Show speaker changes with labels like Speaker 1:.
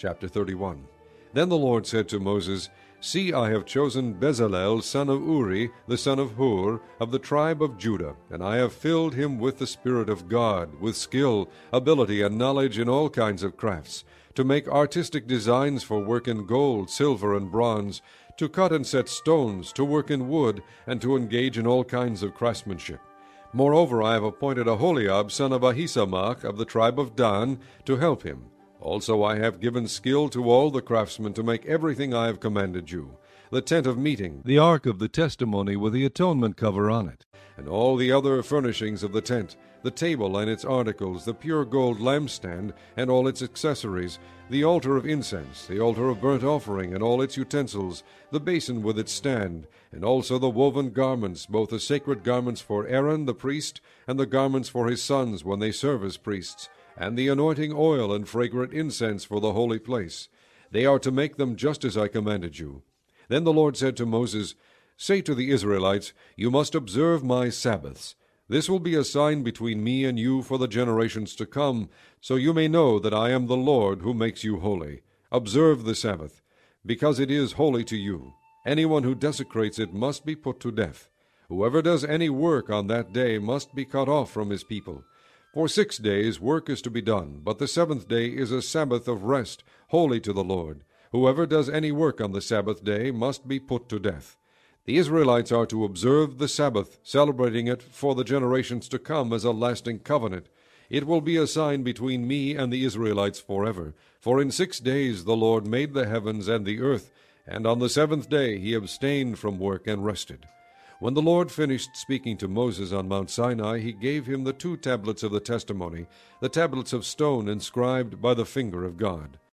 Speaker 1: Chapter 31. Then the Lord said to Moses, See, I have chosen Bezalel, son of Uri, the son of Hur, of the tribe of Judah, and I have filled him with the Spirit of God, with skill, ability, and knowledge in all kinds of crafts, to make artistic designs for work in gold, silver, and bronze, to cut and set stones, to work in wood, and to engage in all kinds of craftsmanship. Moreover, I have appointed Aholiab, son of Ahisamach, of the tribe of Dan, to help him. Also I have given skill to all the craftsmen to make everything I have commanded you, the tent of meeting, the ark of the testimony with the atonement cover on it, and all the other furnishings of the tent, the table and its articles, the pure gold lampstand and all its accessories, the altar of incense, the altar of burnt offering and all its utensils, the basin with its stand, and also the woven garments, both the sacred garments for Aaron the priest, and the garments for his sons when they serve as priests, and the anointing oil and fragrant incense for the holy place. They are to make them just as I commanded you. Then the Lord said to Moses, Say to the Israelites, You must observe my Sabbaths. This will be a sign between me and you for the generations to come, so you may know that I am the Lord who makes you holy. Observe the Sabbath, because it is holy to you. Anyone who desecrates it must be put to death. Whoever does any work on that day must be cut off from his people. For 6 days work is to be done, but the seventh day is a Sabbath of rest, holy to the Lord. Whoever does any work on the Sabbath day must be put to death. The Israelites are to observe the Sabbath, celebrating it for the generations to come as a lasting covenant. It will be a sign between me and the Israelites forever. For in 6 days the Lord made the heavens and the earth, and on the seventh day he abstained from work and rested. When the Lord finished speaking to Moses on Mount Sinai, he gave him the 2 tablets of the testimony, the tablets of stone inscribed by the finger of God.